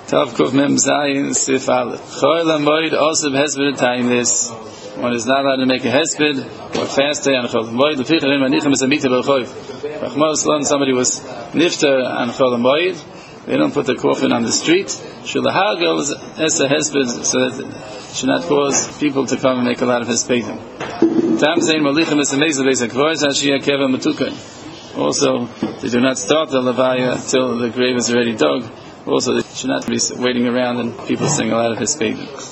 Tav Kuf Mem Zayin Sif Aleph. Choil HaMoed also Hesped time this. One is not allowed to make a hesped or fast day on Chol HaMoed. L'fichar in Manichem is a mita b'choiv. Rachmana Litzlan, somebody was nifter on Chol HaMoed. They don't put the coffin on the street. Shulahagel is a hesped so that it should not cause people to come and make a lot of hespedim. Tam Zayin Malichem is a mezil beis hakvoros hashiyah keva matukai. Also, they do not start the levaya till the grave is already dug. Also, they should not be waiting around and people sing a lot of hespedim.